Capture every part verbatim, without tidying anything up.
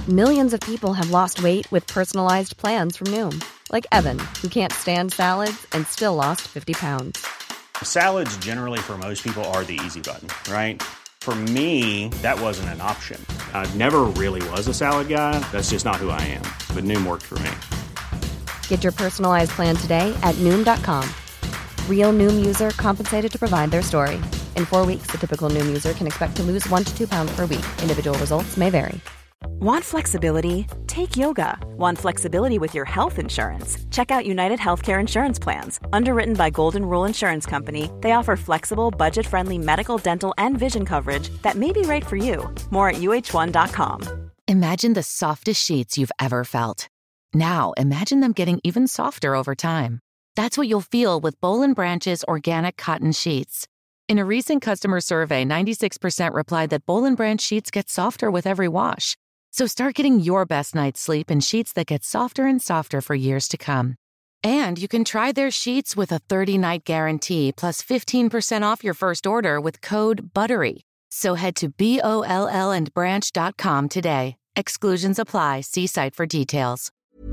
Millions of people have lost weight with personalized plans from Noom. Like Evan, who can't stand salads and still lost fifty pounds. Salads generally for most people are the easy button, right? For me, that wasn't an option. I never really was a salad guy. That's just not who I am. But Noom worked for me. Get your personalized plan today at Noom dot com. Real Noom user compensated to provide their story. In four weeks, the typical Noom user can expect to lose one to two pounds per week. Individual results may vary. Want flexibility? Take yoga. Want flexibility with your health insurance? Check out United Healthcare Insurance Plans. Underwritten by Golden Rule Insurance Company, they offer flexible, budget-friendly medical, dental, and vision coverage that may be right for you. More at U H one dot com. Imagine the softest sheets you've ever felt. Now, imagine them getting even softer over time. That's what you'll feel with Boll and Branch's organic cotton sheets. In a recent customer survey, ninety-six percent replied that Boll and Branch sheets get softer with every wash. So start getting your best night's sleep in sheets that get softer and softer for years to come. And you can try their sheets with a thirty-night guarantee plus fifteen percent off your first order with code BUTTERY. So head to B O L L and branch dot com today. Exclusions apply. See site for details.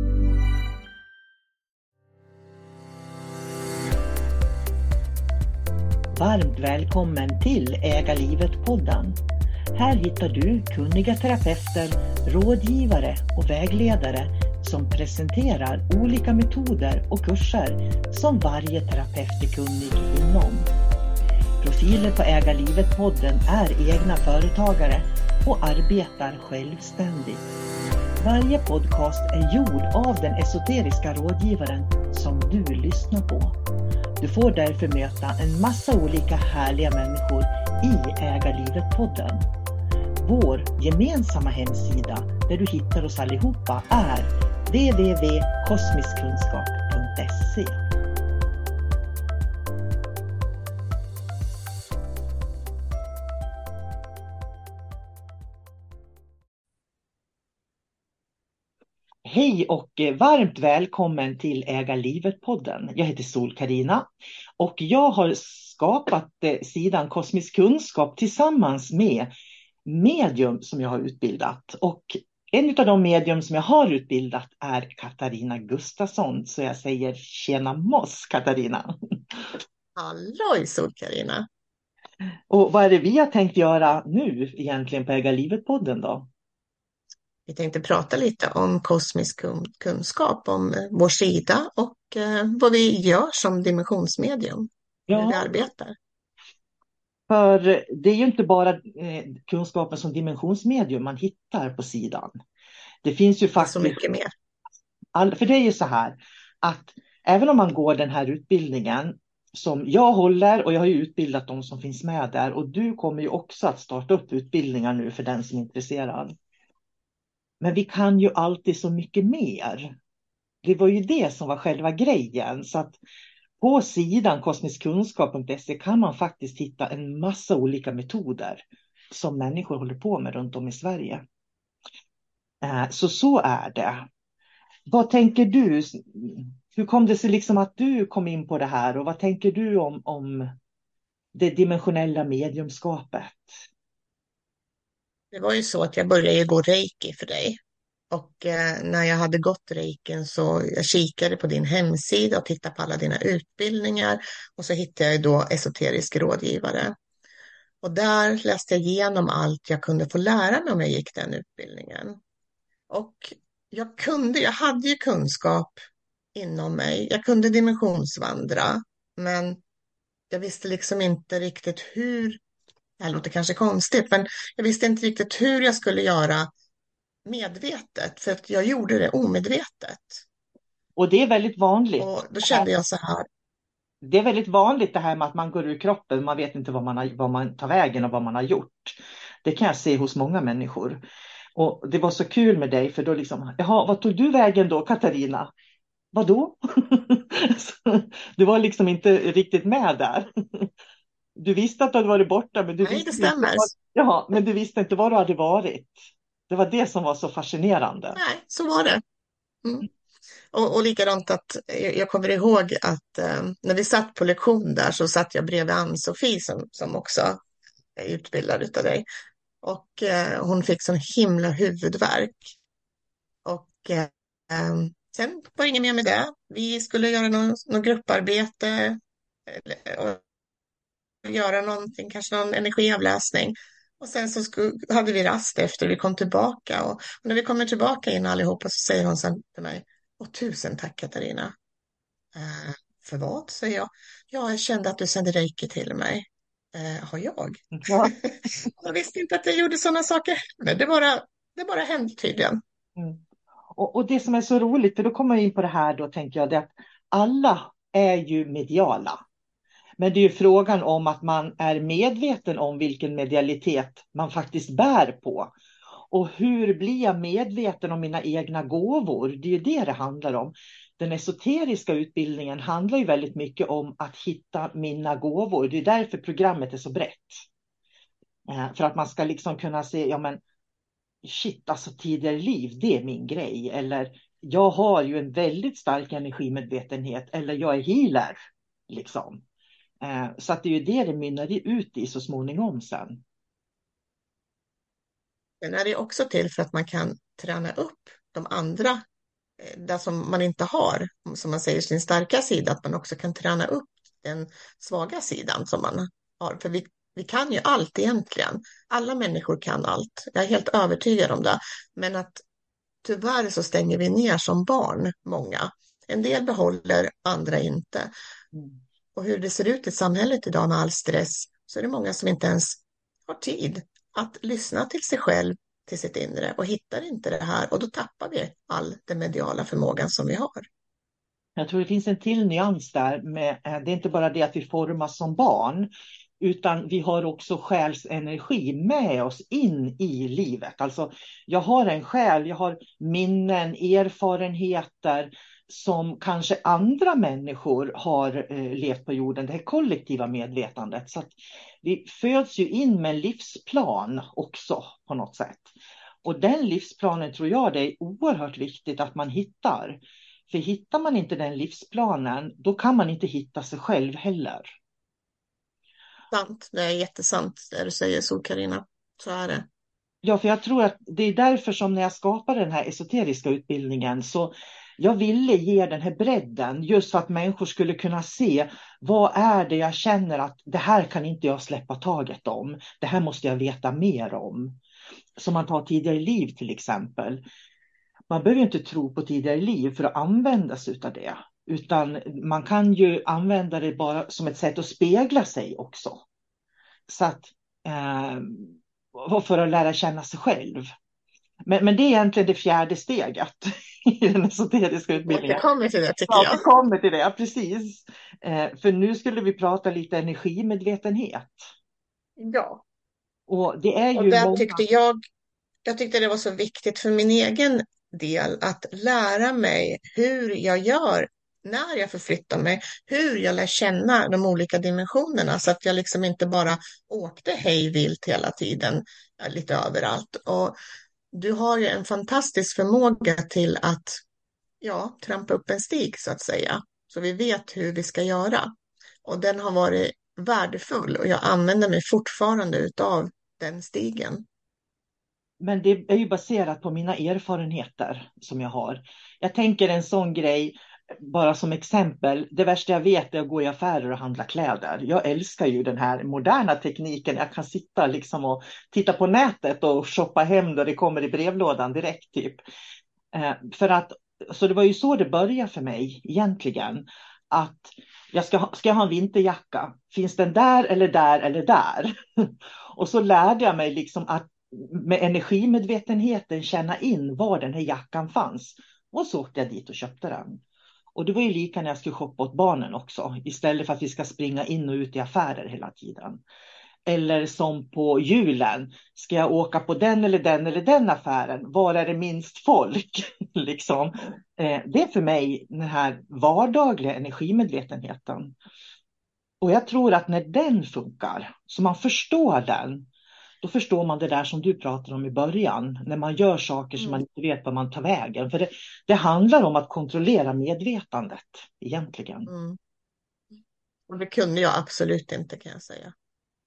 Varmt välkommen till Äga livet-podden. Här hittar du kunniga terapeuter, rådgivare och vägledare som presenterar olika metoder och kurser som varje terapeut är kunnig inom. Profiler på Äga livet-podden är egna företagare och arbetar självständigt. Varje podcast är gjord av den esoteriska rådgivaren som du lyssnar på. Du får därför möta en massa olika härliga människor i Äga livet-podden. Vår gemensamma hemsida där du hittar oss allihopa är w w w punkt kosmisk kunskap punkt se. Hej och varmt välkommen till Äga livet-podden. Jag heter Sol-Carina och jag har skapat sidan Kosmisk kunskap tillsammans med medium som jag har utbildat. Och en av de medium som jag har utbildat är Katarina Gustafsson. Så jag säger tjena moss, Katarina. Halloj, Sol-Carina. Och vad är det vi har tänkt göra nu egentligen på Äga livet-podden då? Vi tänkte prata lite om kosmisk kunskap, om vår sida och eh, vad vi gör som dimensionsmedium. Ja. Hur vi arbetar. För det är ju inte bara eh, kunskapen som dimensionsmedium man hittar på sidan. Det finns ju faktiskt så mycket mer. All, för det är ju så här att även om man går den här utbildningen som jag håller, och jag har ju utbildat de som finns med där, och du kommer ju också att starta upp utbildningar nu för den som är intresserad. Men vi kan ju alltid så mycket mer. Det var ju det som var själva grejen. Så att på sidan kosmisk kunskap punkt se kan man faktiskt hitta en massa olika metoder som människor håller på med runt om i Sverige. Så så är det. Vad tänker du? Hur kom det sig liksom att du kom in på det här? Och vad tänker du om, om det dimensionella mediumskapet? Det var ju så att jag började gå reiki för dig. Och eh, när jag hade gått reiken så jag kikade på din hemsida och tittade på alla dina utbildningar. Och så hittade jag då esoterisk rådgivare. Och där läste jag igenom allt jag kunde få lära mig om jag gick den utbildningen. Och jag kunde, jag hade ju kunskap inom mig. Jag kunde dimensionsvandra. Men jag visste liksom inte riktigt hur. Det här låter kanske konstigt, men jag visste inte riktigt hur jag skulle göra medvetet, för att jag gjorde det omedvetet. Och det är väldigt vanligt. Och då kände jag så här. Det är väldigt vanligt det här med att man går ur kroppen, man vet inte vad man, har, vad man tar vägen och vad man har gjort. Det kan jag se hos många människor. Och det var så kul med dig, för då liksom, jaha, vad tog du vägen då, Katarina? Vadå? Du var liksom inte riktigt med där. Du visste att du hade varit borta, men du, Nej, visste, det stämmer. inte var, ja, men du visste inte var du hade varit. Det var det som var så fascinerande. Nej, så var det. Mm. Och, och likadant att jag kommer ihåg att eh, när vi satt på lektion där så satt jag bredvid Ann-Sofie som, som också är utbildad utav dig. Och eh, hon fick sån himla huvudvärk. eh, sen var det inget mer med det. Vi skulle göra någon, någon grupparbete eller, och göra någonting, kanske någon energiavläsning. Och sen så skulle, hade vi rast efter vi kom tillbaka. Och, och när vi kommer tillbaka in allihopa så säger hon sen till mig, åh tusen tack Katarina. Eh, för vad, säger jag. Ja, jag kände att du sände reiki till mig. Eh, har jag? Ja. Jag visste inte att jag gjorde sådana saker. Men det bara, det bara hände tydligen. Mm. Och, och det som är så roligt, för då kommer jag in på det här då, tänker jag, det att alla är ju mediala. Men det är ju frågan om att man är medveten om vilken medialitet man faktiskt bär på. Och hur blir jag medveten om mina egna gåvor? Det är ju det det handlar om. Den esoteriska utbildningen handlar ju väldigt mycket om att hitta mina gåvor. Det är därför programmet är så brett. Eh, för att man ska liksom kunna se, ja men shit, alltså tidigare liv, det är min grej. Eller jag har ju en väldigt stark energimedvetenhet. Eller jag är healer, liksom. Eh, så att det är ju det det mynnar ut i så småningom sen. Den är det också till för att man kan träna upp de andra, eh, där som man inte har, som man säger, sin starka sida, att man också kan träna upp den svaga sidan som man har. För vi, vi kan ju allt egentligen. Alla människor kan allt. Jag är helt övertygad om det. Men att tyvärr så stänger vi ner som barn, många. En del behåller, andra inte. Mm. Och hur det ser ut i samhället idag med all stress, så är det många som inte ens har tid att lyssna till sig själv, till sitt inre, och hittar inte det här. Och då tappar vi all den mediala förmågan som vi har. Jag tror det finns en till nyans där. Med, det är inte bara det att vi formas som barn, utan vi har också själsenergi med oss in i livet. Alltså jag har en själ, jag har minnen, erfarenheter som kanske andra människor har eh, levt på jorden. Det här kollektiva medvetandet. Så att vi föds ju in med en livsplan också på något sätt. Och den livsplanen tror jag det är oerhört viktigt att man hittar. För hittar man inte den livsplanen, då kan man inte hitta sig själv heller. Sant, det är jättesant det du säger, så Carina. Så är det. Ja, för jag tror att det är därför som när jag skapade den här esoteriska utbildningen, så jag ville ge den här bredden just för att människor skulle kunna se vad är det jag känner att det här kan inte jag släppa taget om. Det här måste jag veta mer om. Som man tar tidigare liv till exempel. Man behöver inte tro på tidigare liv för att använda sig av det. Utan man kan ju använda det bara som ett sätt att spegla sig också. Så att, eh, för att lära känna sig själv. Men, men det är egentligen det fjärde steget i den esoteriska utbildningen. Det kommer till det tycker ja, jag. Ja, det kommer till det, precis. Eh, för nu skulle vi prata lite energimedvetenhet. Ja. Och det är ju Och där många... tyckte jag, jag tyckte det var så viktigt för min egen del att lära mig hur jag gör när jag förflyttar mig, hur jag lär känna de olika dimensionerna så att jag liksom inte bara åkte hej vilt hela tiden, lite överallt. Och du har ju en fantastisk förmåga till att ja, trampa upp en stig så att säga. Så vi vet hur vi ska göra. Och den har varit värdefull och jag använder mig fortfarande utav den stigen. Men det är ju baserat på mina erfarenheter som jag har. Jag tänker en sån grej, bara som exempel. Det värsta jag vet är att gå i affärer och handla kläder. Jag älskar ju den här moderna tekniken. Jag kan sitta liksom och titta på nätet och shoppa hem då det kommer i brevlådan direkt typ. Eh, för att, så det var ju så det började för mig egentligen. Att jag ska, ska jag ha en vinterjacka? Finns den där eller där eller där? Och så lärde jag mig liksom att med energimedvetenheten känna in var den här jackan fanns. Och så åkte jag dit och köpte den. Och det var ju lika när jag skulle shoppa åt barnen också. Istället för att vi ska springa in och ut i affärer hela tiden. Eller som på julen. Ska jag åka på den eller den eller den affären? Var är det minst folk? liksom. eh, det är för mig den här vardagliga energimedvetenheten. Och jag tror att när den funkar, så man förstår den, då förstår man det där som du pratade om i början. När man gör saker som man inte vet var man tar vägen. För det, det handlar om att kontrollera medvetandet egentligen. Mm. Och det kunde jag absolut inte kan jag säga.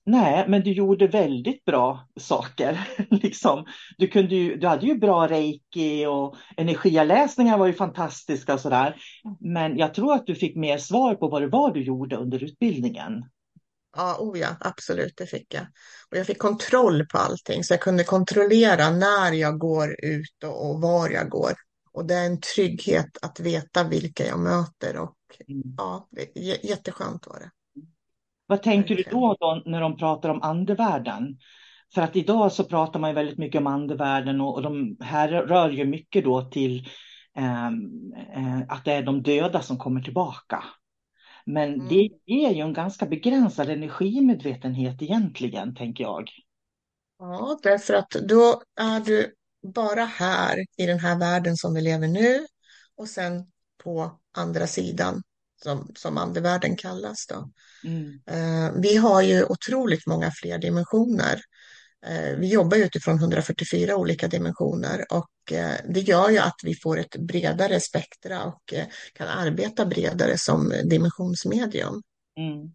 Nej, men du gjorde väldigt bra saker. liksom. Du, kunde ju, du hade ju bra reiki och energialäsningar var ju fantastiska och sådär. Men jag tror att du fick mer svar på vad det var du gjorde under utbildningen. Ja, oh ja, absolut, det fick jag. Och jag fick kontroll på allting, så jag kunde kontrollera när jag går ut och, och var jag går. Och det är en trygghet att veta vilka jag möter och Mm. ja, det är j- jätteskönt var det. Vad tänker du Verkligen. då, då när de pratar om andevärlden? För att idag så pratar man ju väldigt mycket om andevärlden och, och de här rör ju mycket då till ehm, eh, att det är de döda som kommer tillbaka. Men Mm. det ger ju en ganska begränsad energimedvetenhet egentligen, tänker jag. Ja, därför att då är du bara här i den här världen som vi lever nu och sen på andra sidan som, som andevärlden kallas då. Mm, Eh, vi har ju otroligt många fler dimensioner. Eh, vi jobbar ju utifrån hundrafyrtiofyra olika dimensioner och eh, det gör ju att vi får ett bredare spektra och eh, kan arbeta bredare som dimensionsmedium. mm.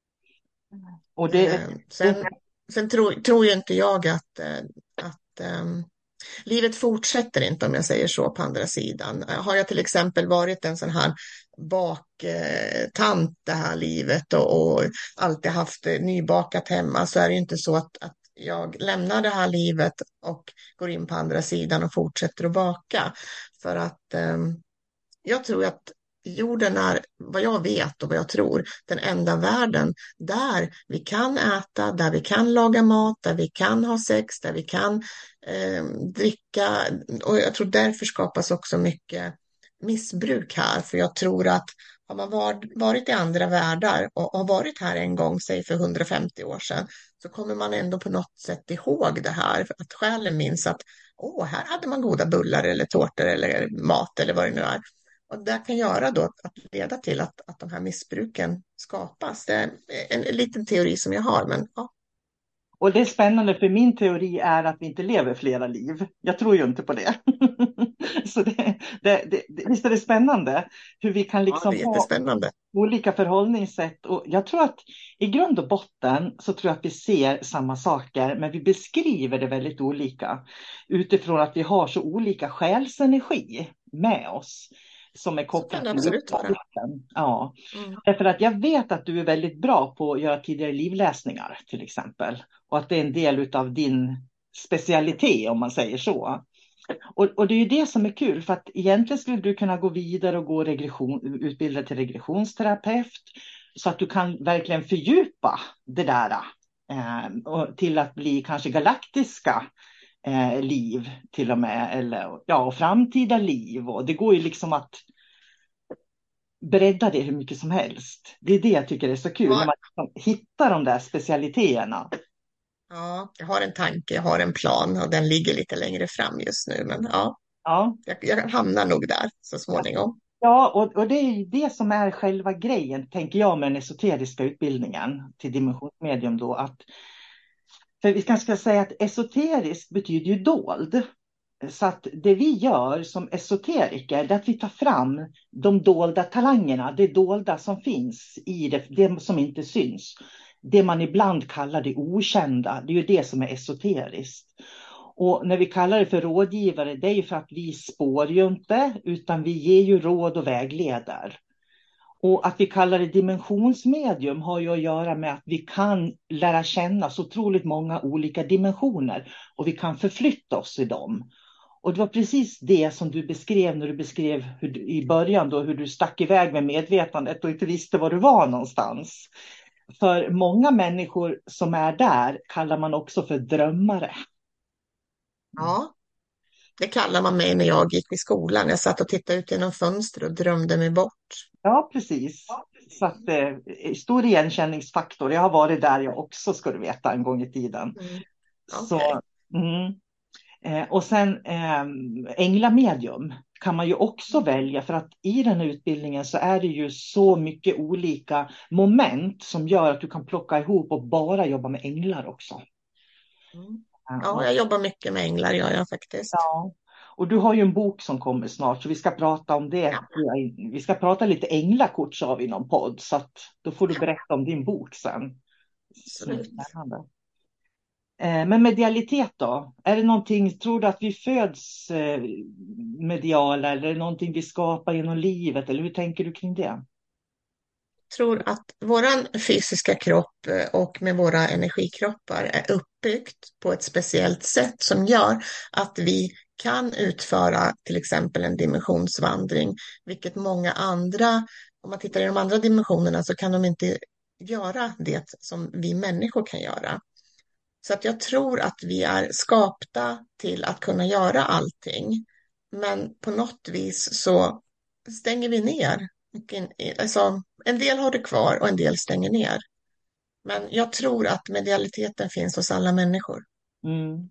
Och det, Eh, det, sen sen tror, tror ju inte jag att, eh, att ehm, livet fortsätter inte om jag säger så på andra sidan. Har jag till exempel varit en sån här baktant det här livet och, och alltid haft eh, nybakat hemma så är det ju inte så att, att jag lämnar det här livet och går in på andra sidan och fortsätter att baka. För att ehm, jag tror att jorden är, vad jag vet och vad jag tror, den enda världen där vi kan äta, där vi kan laga mat, där vi kan ha sex, där vi kan eh, dricka. Och jag tror därför skapas också mycket missbruk här. För jag tror att har man var, varit i andra världar och har varit här en gång, säg för hundrafemtio år sedan, så kommer man ändå på något sätt ihåg det här. Att själen minns att åh, här hade man goda bullar eller tårtor eller mat eller vad det nu är. Och det kan göra då att leda till att, att de här missbruken skapas. Det är en, en liten teori som jag har, men ja. och det är spännande för min teori är att vi inte lever flera liv. Jag tror ju inte på det. Så det, det, det, visst är det spännande hur vi kan Ja, liksom det är ha jättespännande. olika förhållningssätt. Och jag tror att i grund och botten så tror jag att vi ser samma saker, men vi beskriver det väldigt olika. Utifrån att vi har så olika själsenergi med oss som är Så kan kopplad det till absolut vara. upplevelsen. Ja. Mm. Därför att jag vet att du är väldigt bra på att göra tidigare livläsningar till exempel. Och att det är en del av din specialitet om man säger så. Och, och det är ju det som är kul, för att egentligen skulle du kunna gå vidare och gå regression, utbilda till regressionsterapeut så att du kan verkligen fördjupa det där eh, och till att bli kanske galaktiska eh, liv till och med, eller ja, och framtida liv. Och det går ju liksom att bredda det hur mycket som helst. Det är det jag tycker är så kul, Ja. när man liksom hittar de där specialiteterna. Ja, jag har en tanke, jag har en plan och den ligger lite längre fram just nu. Men ja, Ja. jag, jag hamnar nog där så småningom. Ja, och, och det är ju det som är själva grejen, tänker jag, med den esoteriska utbildningen till dimensionsmedium då. Att, för vi kanske ska säga att esoterisk betyder ju dold. Så att det vi gör som esoteriker är att vi tar fram de dolda talangerna, det dolda som finns i det, det som inte syns. Det man ibland kallar det okända, det är ju det som är esoteriskt. Och när vi kallar det för rådgivare, det är ju för att vi spår ju inte, utan vi ger ju råd och vägleder. Och att vi kallar det dimensionsmedium har ju att göra med att vi kan lära känna så otroligt många olika dimensioner. Och vi kan förflytta oss i dem. Och det var precis det som du beskrev när du beskrev hur du, i början då, hur du stack iväg med medvetandet och inte visste var du var någonstans. För många människor som är där kallar man också för drömmare. Ja, det kallar man mig när jag gick i skolan. Jag satt och tittade ut genom fönstret och drömde mig bort. Ja, precis. Så att eh, stor igenkänningsfaktor. Jag har varit där jag också, ska du veta, en gång i tiden. Mm. Så, Okej. mm. eh, och sen eh, änglamedium kan man ju också välja, för att i den här utbildningen så är det ju så mycket olika moment som gör att du kan plocka ihop och bara jobba med änglar också. Mm. Ja, Ja, jag jobbar mycket med änglar, gör jag faktiskt. ja. Och du har ju en bok som kommer snart, så vi ska prata om det. Vi ska prata lite änglakort, sa vi i någon podd, så att då får du berätta om din bok sen. Som är Absolut. spännande. Eh, Men medialitet då? Är det någonting, tror du att vi föds eh, mediala eller är det någonting vi skapar genom livet? Eller hur tänker du kring det? Tror att våran fysiska kropp eh, och med våra energikroppar är uppbyggt på ett speciellt sätt som gör att vi kan utföra till exempel en dimensionsvandring, vilket många andra, om man tittar i de andra dimensionerna så kan de inte göra det som vi människor kan göra. Så att jag tror att vi är skapta till att kunna göra allting. Men på något vis så stänger vi ner. Och in- Alltså, en del har det kvar och en del stänger ner. Men jag tror att medialiteten finns hos alla människor. Mm.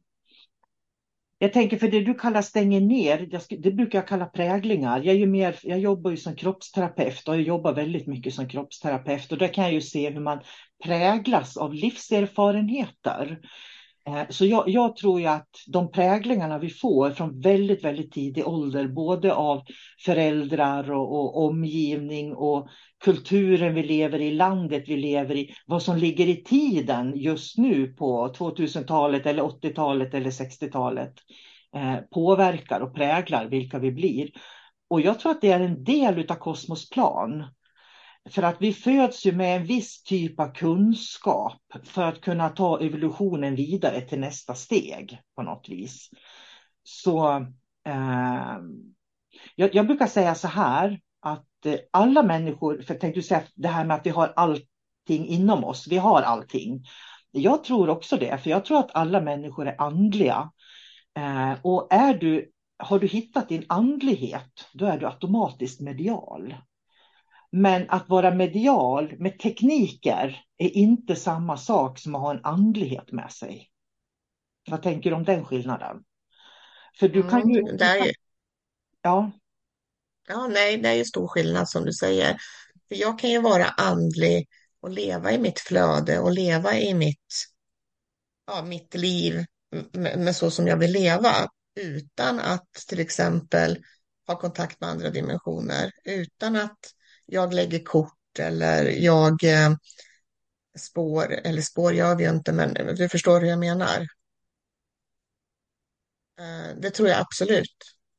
Jag tänker för det du kallar stänger ner, jag sk- det brukar jag kalla präglingar. Jag, är ju mer, jag jobbar ju som kroppsterapeut och jag jobbar väldigt mycket som kroppsterapeut. Och där kan jag ju se hur man präglas av livserfarenheter. Eh, Så jag, jag tror ju att de präglingarna vi får från väldigt, väldigt tidig ålder, både av föräldrar och, och omgivning och kulturen vi lever i, landet vi lever i, vad som ligger i tiden just nu på tvåtusentalet eller åttiotalet eller sextiotalet eh, påverkar och präglar vilka vi blir. Och jag tror att det är en del av kosmosplan. För att vi föds ju med en viss typ av kunskap för att kunna ta evolutionen vidare till nästa steg på något vis. Så eh, jag, jag brukar säga så här att eh, alla människor, för jag tänkte säga det här med att vi har allting inom oss, vi har allting. Jag tror också det, för jag tror att alla människor är andliga. Eh, och är du, har du hittat din andlighet, då är du automatiskt medial. Men att vara medial med tekniker är inte samma sak som att ha en andlighet med sig. Vad tänker du om den skillnaden? För du kan ju... Mm, det Du är kan, ju, ja, ja, nej, det är ju stor skillnad som du säger. För jag kan ju vara andlig och leva i mitt flöde och leva i mitt, ja, mitt liv med, med så som jag vill leva utan att till exempel ha kontakt med andra dimensioner, utan att jag lägger kort eller jag eh, spår, eller spår gör vi ju inte, men du förstår hur jag menar. Eh, det tror jag absolut.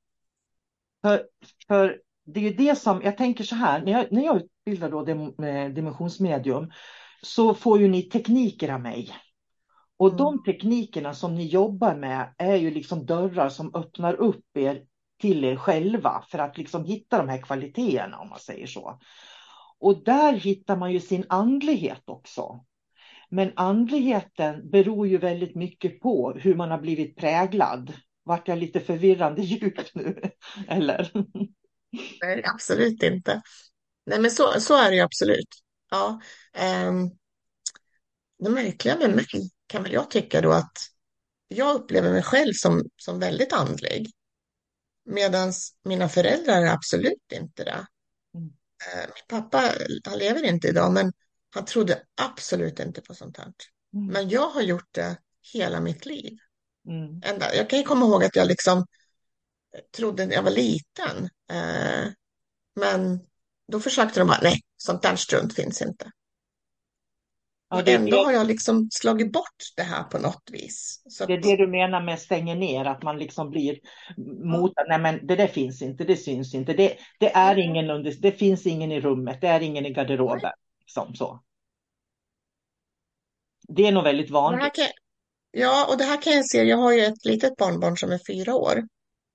för, för det är ju det som... Jag tänker så här, när jag, när jag utbildar då dem, eh, dimensionsmedium så får ju ni tekniker av mig. Och Mm. de teknikerna som ni jobbar med är ju liksom dörrar som öppnar upp er till er själva för att liksom hitta de här kvaliteterna, om man säger så. Och där hittar man ju sin andlighet också. Men andligheten beror ju väldigt mycket på hur man har blivit präglad. Vart jag lite förvirrande djup nu? Eller? Nej, absolut inte. Nej, men så, så är det ju absolut. Ja, ehm, det märkliga med mig kan väl jag tycka då att jag upplever mig själv som, som väldigt andlig. Medan mina föräldrar är absolut inte det. Mm. Eh, Min pappa, han lever inte idag, men han trodde absolut inte på sånt här. Mm. Men jag har gjort det hela mitt liv. Mm. Ända, jag kan ju komma ihåg att jag liksom trodde när jag var liten. Eh, men då försökte de bara, nej, sånt där strunt finns inte. Ja, Och det är ändå det, har jag liksom slagit bort det här på något vis. Så det är att, det du menar med stänger ner, att man liksom blir mot, nej men det där finns inte, det syns inte, det, det är ingen under, det finns ingen i rummet, det är ingen i garderoben. Liksom så. Det är nog väldigt det här vanligt. kan, ja, och det här kan jag se. Jag har ju ett litet barnbarn som är fyra år.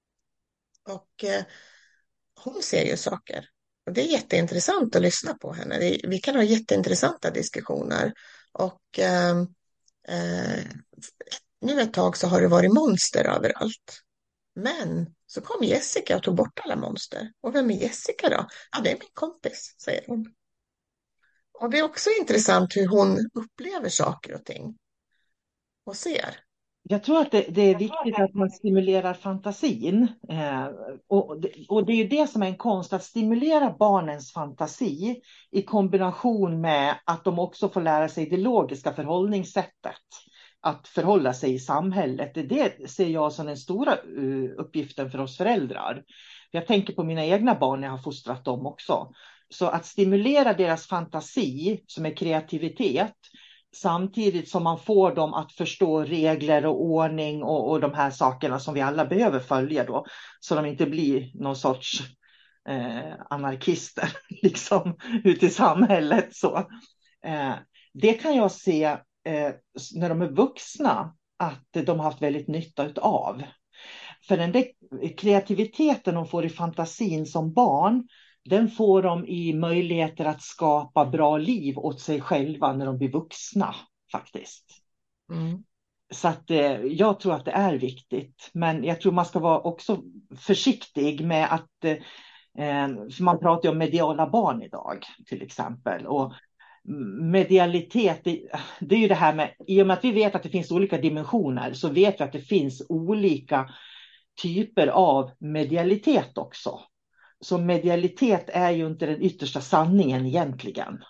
Och eh, hon ser ju saker. Och det är jätteintressant att lyssna på henne. Vi, vi kan ha jätteintressanta diskussioner. Och eh, eh, nu ett tag så har det varit monster överallt. Men så kom Jessica och tog bort alla monster. Och vem är Jessica då? Ja, det är min kompis, säger hon. Och det är också intressant hur hon upplever saker och ting och ser. Jag tror att det, det är viktigt att man stimulerar fantasin. Eh, och, det, och det är ju det som är en konst, att stimulera barnens fantasi i kombination med att de också får lära sig det logiska förhållningssättet. Att förhålla sig i samhället. Det ser jag som den stora uh, uppgiften för oss föräldrar. Jag tänker på mina egna barn när jag har fostrat dem också. Så att stimulera deras fantasi, som är kreativitet, samtidigt som man får dem att förstå regler och ordning och, och de här sakerna som vi alla behöver följa då. Så de inte blir någon sorts eh, anarkister liksom ute i samhället. Så. Eh, det kan jag se eh, när de är vuxna att de har haft väldigt nytta av. För den där kreativiteten de får i fantasin som barn, den får de i möjligheter att skapa bra liv åt sig själva när de blir vuxna faktiskt. Mm. Så att eh, jag tror att det är viktigt. Men jag tror man ska vara också försiktig med att, eh, för man pratar ju om mediala barn idag till exempel. Och medialitet, det, det är ju det här med, i och med att vi vet att det finns olika dimensioner så vet vi att det finns olika typer av medialitet också. Så medialitet är ju inte den yttersta sanningen egentligen.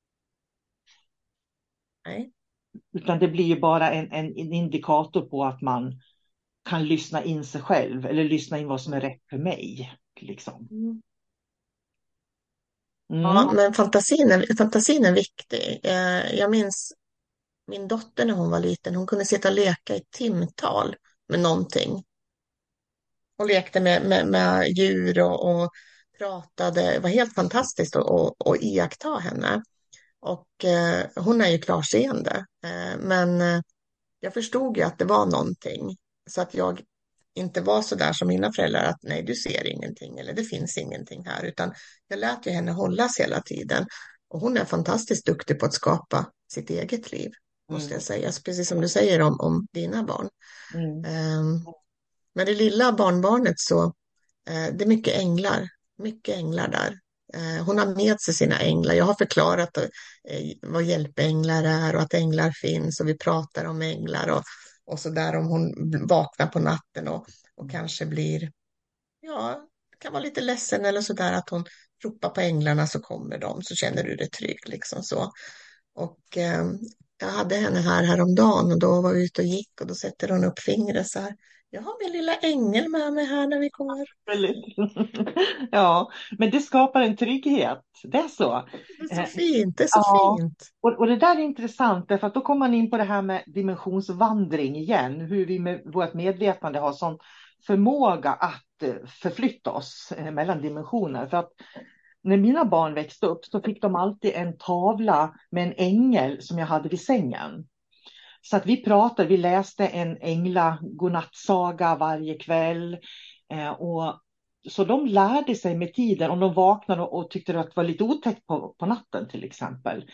Nej. Utan det blir ju bara en, en, en indikator på att man kan lyssna in sig själv. Eller lyssna in vad som är rätt för mig. Liksom. Mm. Mm. Ja, men fantasin är, fantasin är viktig. Eh, jag minns min dotter när hon var liten. Hon kunde sitta och leka i timtal med någonting. Och lekte med, med, med djur och, och pratade. Det var helt fantastiskt att, att, att iaktta henne. Och eh, hon är ju klarseende. Eh, men eh, jag förstod ju att det var någonting. Så att jag inte var så där som mina föräldrar att nej, du ser ingenting eller det finns ingenting här. Utan jag lät ju henne hållas hela tiden. Och hon är fantastiskt duktig på att skapa sitt eget liv, måste Mm. jag säga. Så precis som du säger om, om dina barn. Mm. Um, men det lilla barnbarnet så, uh, det är mycket änglar. Mycket änglar där. Uh, hon har med sig sina änglar. Jag har förklarat uh, vad hjälpänglar är och att änglar finns. Och vi pratar om änglar och, och så där om hon vaknar på natten och, och kanske blir, ja, kan vara lite ledsen eller så där att hon ropar på änglarna så kommer de, så känner du dig trygg liksom så. Och eh, jag hade henne här häromdagen och då var vi ute och gick och då sätter hon upp fingret så här. Jag har min lilla ängel med mig här när vi går. Ja, men det skapar en trygghet. Det är så. Det är så fint, det är så ja. fint. Och, och det där är intressant därför att då kommer man in på det här med dimensionsvandring igen. Hur vi med vårt medvetande har sån förmåga att förflytta oss mellan dimensioner. För att när mina barn växte upp så fick de alltid en tavla med en ängel som jag hade vid sängen. Så att vi pratade, vi läste en ängla godnattsaga varje kväll. Eh, och, så de lärde sig med tiden, om de vaknade och, och tyckte att det var lite otäckt på, på natten till exempel.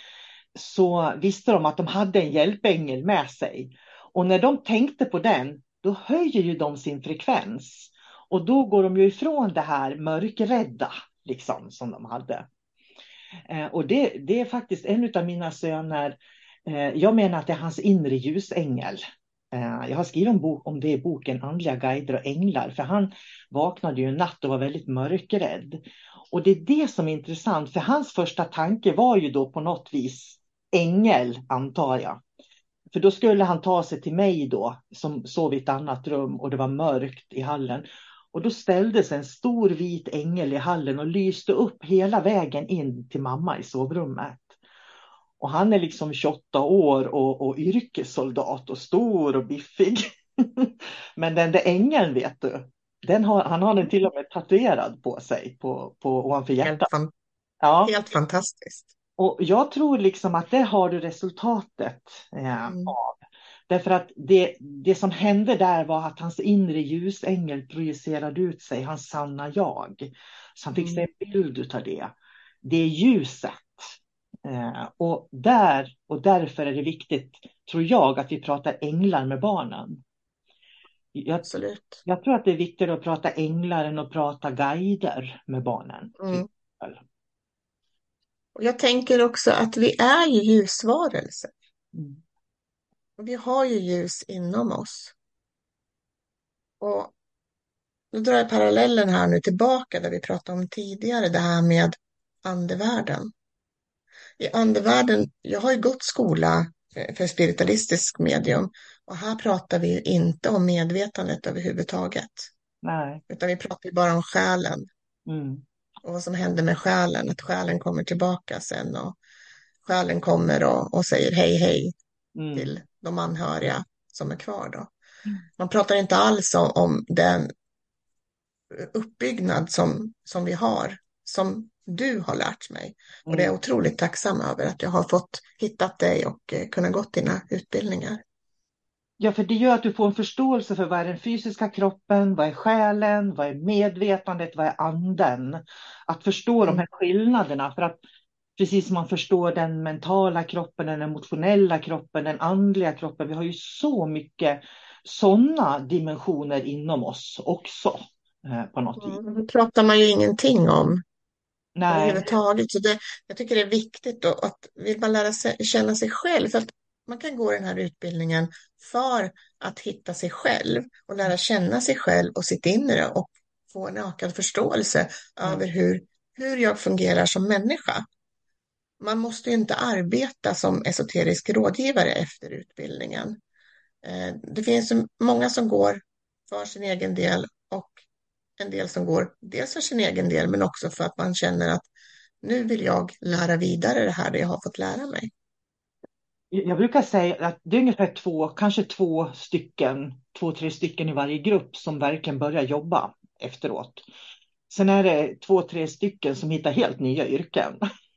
Så visste de att de hade en hjälpängel med sig. Och när de tänkte på den, då höjer ju de sin frekvens. Och då går de ju ifrån det här mörkrädda liksom, som de hade. Eh, och det, det är faktiskt en av mina söner. Eh, jag menar att det är hans inre ljusängel. Eh, jag har skrivit en bok om det i boken Andliga guider och änglar. För han vaknade ju en natt och var väldigt mörkrädd. Och det är det som är intressant. För hans första tanke var ju då på något vis ängel, antar jag. För då skulle han ta sig till mig då, som sov i ett annat rum och det var mörkt i hallen. Och då ställdes en stor vit ängel i hallen och lyste upp hela vägen in till mamma i sovrummet. Och han är liksom tjugoåtta år och, och yrkessoldat och stor och biffig. Men den där ängeln, vet du, den har, han har den till och med tatuerad på sig på, på ovanför hjärtat. Helt, fan, ja. helt fantastiskt. Och jag tror liksom att det har du resultatet eh, Mm. av. Därför att det, det som hände där var att hans inre ljusängel projicerade ut sig, hans sanna jag. Så han fick Mm. se en bild av det. Det är ljuset. Eh, och, där, och därför är det viktigt, tror jag, att vi pratar änglar med barnen. Jag, Absolut. jag tror att det är viktigare att prata änglar än att prata guider med barnen. Mm. Och jag tänker också att vi är ju ljusvarelser. Mm. Och vi har ju ljus inom oss. Och då drar jag parallellen här nu tillbaka där vi pratade om tidigare, det här med andevärlden. I andevärlden, jag har ju gått skola för spiritualistisk medium och här pratar vi ju inte om medvetandet överhuvudtaget. Nej. Utan vi pratar ju bara om själen. Mm. Och vad som händer med själen, att själen kommer tillbaka sen och själen kommer och, och säger hej hej. Mm. till de anhöriga som är kvar då. Man pratar inte alls om, om den uppbyggnad som, som vi har, som du har lärt mig. Och det är jag otroligt tacksam över att jag har fått hittat dig och eh, kunna gått dina utbildningar. Ja, för det gör att du får en förståelse för vad är den fysiska kroppen, vad är själen, vad är medvetandet, vad är anden. Att förstå Mm. de här skillnaderna, för att precis som man förstår den mentala kroppen, den emotionella kroppen, den andliga kroppen. Vi har ju så mycket sådana dimensioner inom oss också eh, på något vis. Mm. Det pratar man ju ingenting om Nej, överhuvudtaget. Så det, jag tycker det är viktigt då, att vill man lära sig känna sig själv, för att man kan gå den här utbildningen för att hitta sig själv och lära känna sig själv och sitt inre och få en ökad förståelse Mm. över hur, hur jag fungerar som människa. Man måste ju inte arbeta som esoterisk rådgivare efter utbildningen. Eh, Det finns ju många som går för sin egen del och en del som går dels för sin egen del men också för att man känner att nu vill jag lära vidare det här det jag har fått lära mig. jag brukar säga att det är ungefär två, kanske två stycken, två, tre stycken i varje grupp som verkligen börjar jobba efteråt. Sen är det två, tre stycken som hittar helt nya yrken.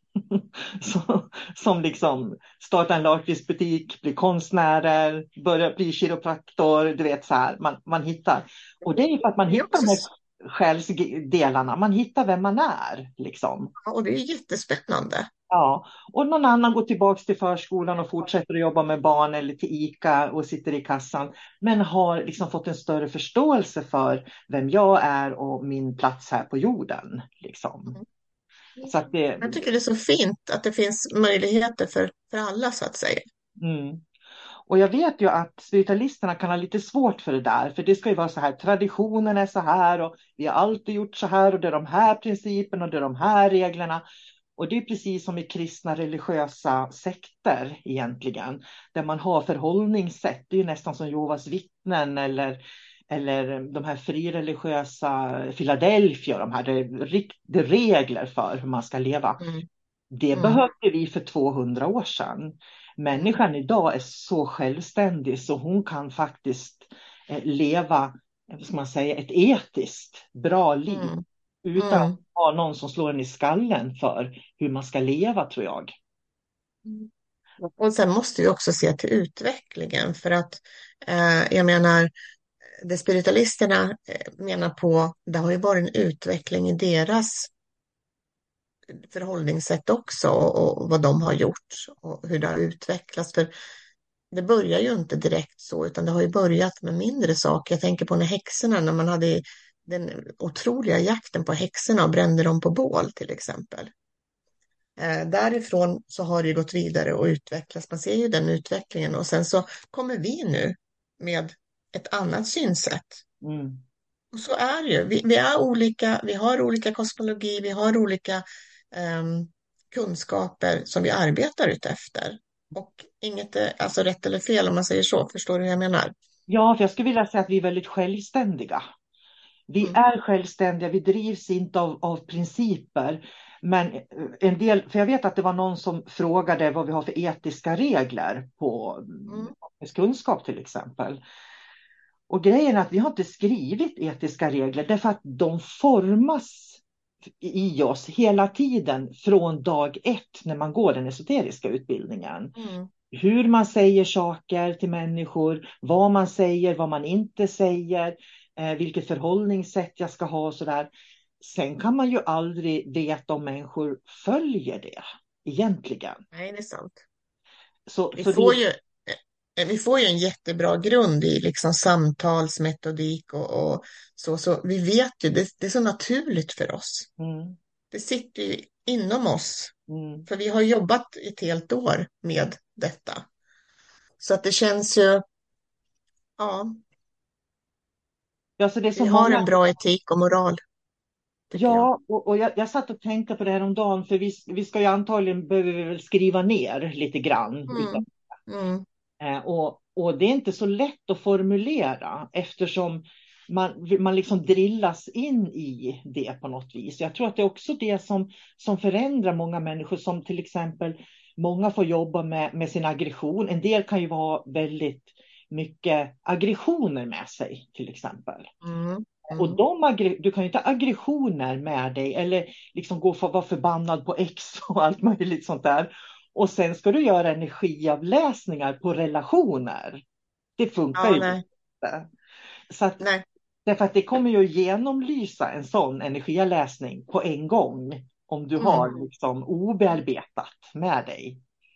Så, som liksom startar en lakritsbutik, blir konstnärer, börjar bli kiropraktor, du vet så här, man, man hittar. Och det är för att man Det är hittar också, de här själsdelarna, man hittar vem man är liksom. och det är jättespännande. Ja, och någon annan går tillbaka till förskolan och fortsätter att jobba med barn eller till ICA och sitter i kassan. Men har liksom fått en större förståelse för vem jag är och min plats här på jorden. Liksom. Så att det, Jag tycker det är så fint att det finns möjligheter för, för alla så att säga. mm. Och jag vet ju att spiritualisterna kan ha lite svårt för det där. För det ska ju vara så här, traditionen är så här och vi har alltid gjort så här och det är de här principerna och det är de här reglerna. Och det är precis som i kristna religiösa sekter egentligen. Där man har förhållningssätt. Det är ju nästan som Jehovas vittnen eller, eller de här frireligiösa Philadelphia. De här, det, är, det är regler för hur man ska leva. Mm. Det Mm. behövde vi för tvåhundra år sedan. Människan idag är så självständig så hon kan faktiskt eh, leva, vad ska man säga, ett etiskt bra liv. Mm. Utan Mm. att ha någon som slår en i skallen för hur man ska leva, tror jag. Och sen måste vi också se till utvecklingen för att eh, jag menar det spiritualisterna eh, menar på, det har ju varit en utveckling i deras förhållningssätt också och, och vad de har gjort och hur det har utvecklats. För det börjar ju inte direkt så utan det har ju börjat med mindre saker. Jag tänker på när häxorna, när man hade den otroliga jakten på häxorna och brände dem på bål till exempel. Eh, därifrån så har det ju gått vidare och utvecklats. Man ser ju den utvecklingen och sen så kommer vi nu med ett annat synsätt. Mm. Och så är det ju. Vi, vi är olika, vi har olika kosmologi, vi har olika um, kunskaper som vi arbetar ut efter. Och inget är alltså rätt eller fel om man säger så. Förstår du hur jag menar? Ja, för jag skulle vilja säga att vi är väldigt självständiga. Vi Mm. är självständiga, vi drivs inte av, av principer. Men en del, för jag vet att det var någon som frågade vad vi har för etiska regler på Mm. kunskap till exempel. Och grejen är att vi har inte skrivit etiska regler därför att de formas i oss hela tiden från dag ett när man går den esoteriska utbildningen. Mm. Hur man säger saker till människor, vad man säger, vad man inte säger, eh, vilket förhållningssätt jag ska ha och sådär. Sen kan man ju aldrig veta om människor följer det egentligen. Nej, det är sant. Så, Vi så får det, ju, eh, vi får ju en jättebra grund i liksom samtalsmetodik och, och så. Så vi vet ju, det, det är så naturligt för oss. mm, Det sitter ju inom oss. mm. För vi har jobbat ett helt år med detta. Så att det känns ju, ja, Ja, så det är så vi har många... en bra etik och moral. tycker jag. Ja, och, och jag, jag satt och tänkte på det här om dagen för vi, vi ska ju antagligen behöver vi väl skriva ner lite grann. Mm. Mm. Eh, och, och det är inte så lätt att formulera eftersom man, man liksom drillas in i det på något vis. Jag tror att det är också det som, som förändrar många människor som till exempel många får jobba med, med sin aggression. En del kan ju ha väldigt mycket aggressioner med sig till exempel. Mm. Och Mm. de aggre- du kan ju inte ha aggressioner med dig eller liksom gå för att vara förbannad på ex och allt möjligt sånt där. Och sen ska du göra energiavläsningar på relationer. Det funkar Ja, ju nej. inte. Så att, Nej. därför att det kommer ju att genomlysa en sån energiavläsning på en gång. Om du Mm. har liksom obearbetat med dig.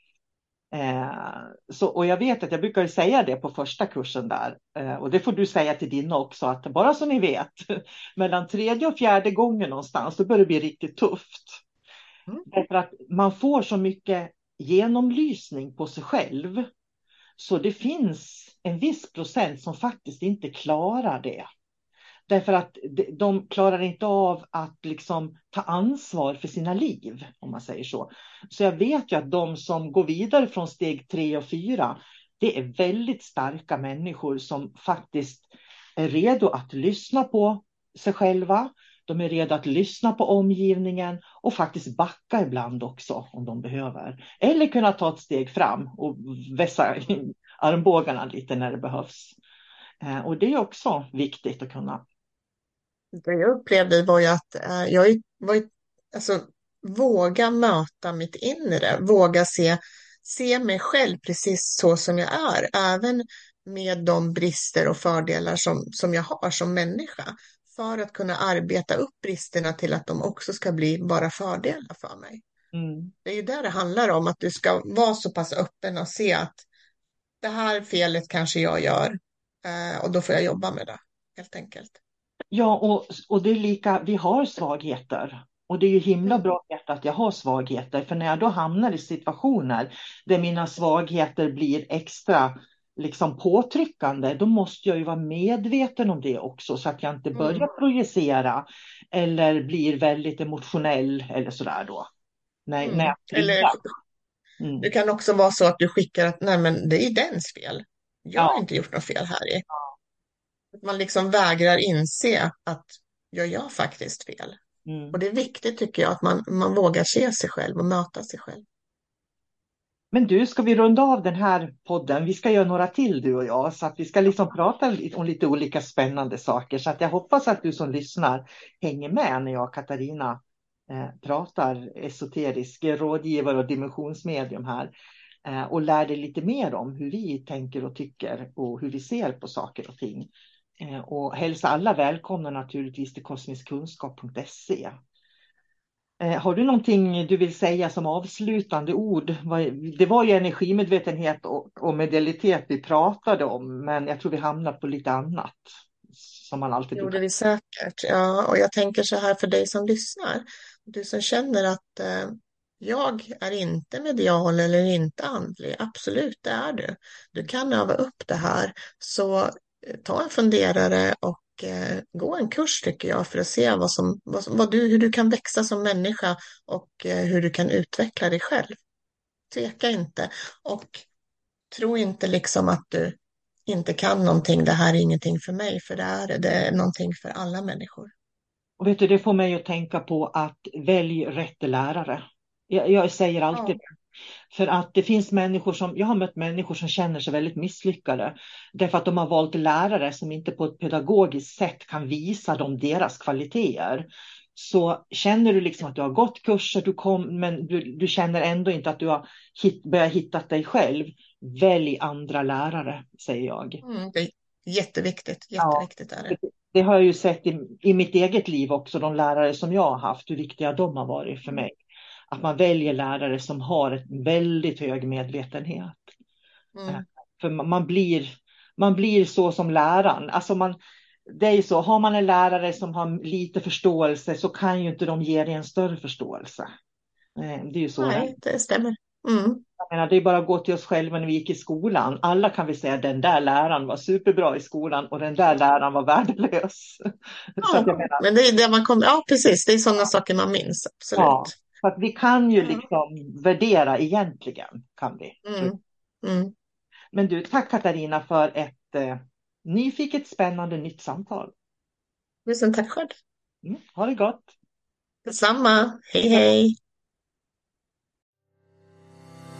Eh, så, och jag vet att jag brukar säga det på första kursen där. Eh, och det får du säga till dina också. Att bara så ni vet. Mellan tredje och fjärde gången någonstans. Då börjar det bli riktigt tufft. Mm. Därför att man får så mycket genomlysning på sig själv. Så det finns en viss procent som faktiskt inte klarar det. Därför att de klarar inte av att liksom ta ansvar för sina liv, om man säger så. Så jag vet ju att de som går vidare från steg tre och fyra, det är väldigt starka människor som faktiskt är redo att lyssna på sig själva. De är redo att lyssna på omgivningen och faktiskt backa ibland också om de behöver. Eller kunna ta ett steg fram och vässa armbågarna lite när det behövs. Och det är också viktigt att kunna. Det jag upplevde var ju att eh, jag var ju, alltså, våga möta mitt inre, våga se, se mig själv precis så som jag är, även med de brister och fördelar som, som jag har som människa, för att kunna arbeta upp bristerna till att de också ska bli bara fördelar för mig. Mm. Det är ju där det handlar om, att du ska vara så pass öppen och se att det här felet kanske jag gör, eh, och då får jag jobba med det, helt enkelt. Ja, och, och det är lika, vi har svagheter. Och det är ju himla bra att jag har svagheter. För när jag då hamnar i situationer där mina svagheter blir extra liksom påtryckande, då måste jag ju vara medveten om det också. Så att jag inte börjar Mm. projicera eller blir väldigt emotionell eller sådär då. När, Mm. när jag Eller triggar. Mm. det kan också vara så att du skickar att nej, men det är dens fel. Jag har Ja. inte gjort något fel här i. Att man liksom vägrar inse att jag gör faktiskt fel. Mm. Och det är viktigt, tycker jag, att man, man vågar se sig själv och möta sig själv. Men du, ska vi runda av den här podden? Vi ska göra några till, du och jag. Så att vi ska liksom prata om lite olika spännande saker. Så att jag hoppas att du som lyssnar hänger med när jag och Katarina eh, pratar esoterisk rådgivare och dimensionsmedium här. Eh, och lär dig lite mer om hur vi tänker och tycker och hur vi ser på saker och ting. Eh, och hälsa alla välkomna naturligtvis till kosmiskkunskap punkt se. Eh, har du någonting du vill säga som avslutande ord? Det var ju energimedvetenhet och, och medialitet vi pratade om, men jag tror vi hamnar på lite annat. Som man alltid Det gjorde brukar. vi säkert. Ja, och jag tänker så här för dig som lyssnar. Du som känner att eh, jag är inte medial eller inte andlig. Absolut, det är du. Du kan öva upp det här. Så eh, ta en funderare och eh, gå en kurs, tycker jag, för att se vad som, vad, som- vad du, hur du kan växa som människa och eh, hur du kan utveckla dig själv. Tveka inte. Och tro inte liksom att du inte kan någonting, det här är ingenting för mig, för det är det, det är någonting för alla människor. Och vet du, det får mig att tänka på att välj rätt lärare. Jag, jag säger alltid Ja. det. För att det finns människor som, jag har mött människor som känner sig väldigt misslyckade. Därför att de har valt lärare som inte på ett pedagogiskt sätt kan visa dem deras kvaliteter. Så känner du liksom att du har gått kurser, du kom, men du, du känner ändå inte att du har hit, börjat hitta dig själv. Välj andra lärare, säger jag. Mm, det är jätteviktigt, Ja. jätteviktigt är det. Det har jag ju sett i, i mitt eget liv också, de lärare som jag har haft, hur viktiga de har varit för mig. Att man väljer lärare som har en väldigt hög medvetenhet. Mm. För man, man, blir, man blir så som läraren. Alltså man, det är ju så, har man en lärare som har lite förståelse så kan ju inte de ge dig en större förståelse. Eh, Det är ju så. Nej, det stämmer. Mm. Jag menar, det är bara att gå till oss själva när vi gick i skolan. Alla kan vi säga den där läraren var superbra i skolan och den där läraren var värdelös. Så att jag Ja, menar, men det är det man kommer, ja precis, det är sådana saker man minns, absolut. ja, så att vi kan ju Ja. liksom värdera egentligen, kan vi. Mm. Mm. Men du, tack Katarina för ett eh, nyfiket, spännande nytt samtal. Tusen tack själv. Mm, ha det gott. Detsamma. Hej hej.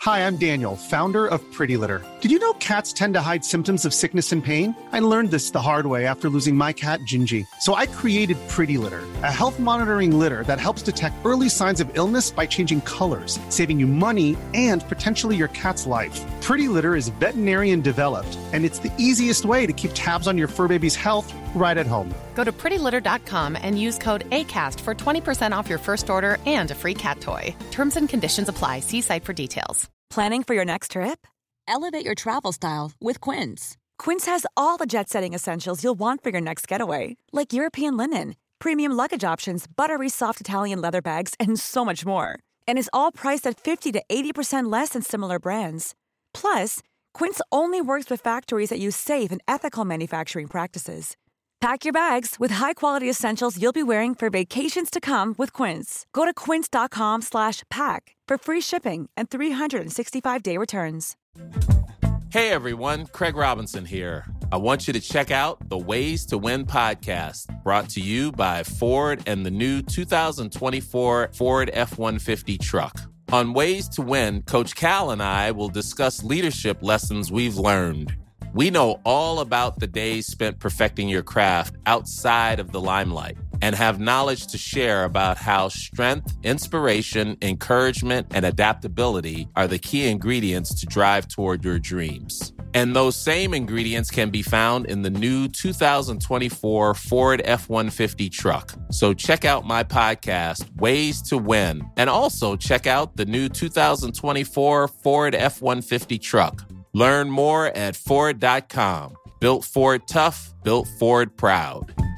Hi, I'm Daniel, founder of Pretty Litter. Did you know cats tend to hide symptoms of sickness and pain? I learned this the hard way after losing my cat, Gingy. So I created Pretty Litter, a health monitoring litter that helps detect early signs of illness by changing colors, saving you money and potentially your cat's life. Pretty Litter is veterinarian developed, and it's the easiest way to keep tabs on your fur baby's health right at home. Go to pretty litter dot com and use code ACAST for twenty percent off your first order and a free cat toy. Terms and conditions apply. See site for details. Planning for your next trip? Elevate your travel style with Quince. Quince has all the jet-setting essentials you'll want for your next getaway, like European linen, premium luggage options, buttery soft Italian leather bags, and so much more. And is all priced at fifty to eighty percent less than similar brands. Plus, Quince only works with factories that use safe and ethical manufacturing practices. Pack your bags with high-quality essentials you'll be wearing for vacations to come with Quince. Go to quince dot com slash pack for free shipping and three sixty-five day returns. Hey everyone, Craig Robinson here. I want you to check out the Ways to Win podcast, brought to you by Ford and the new two thousand twenty-four Ford F one fifty truck. On Ways to Win, Coach Cal and I will discuss leadership lessons we've learned. We know all about the days spent perfecting your craft outside of the limelight and have knowledge to share about how strength, inspiration, encouragement, and adaptability are the key ingredients to drive toward your dreams. And those same ingredients can be found in the new two thousand twenty-four Ford F one fifty truck. So check out my podcast, Ways to Win, and also check out the new two thousand twenty-four Ford F one fifty truck. Learn more at Ford dot com. Built Ford tough, built Ford proud.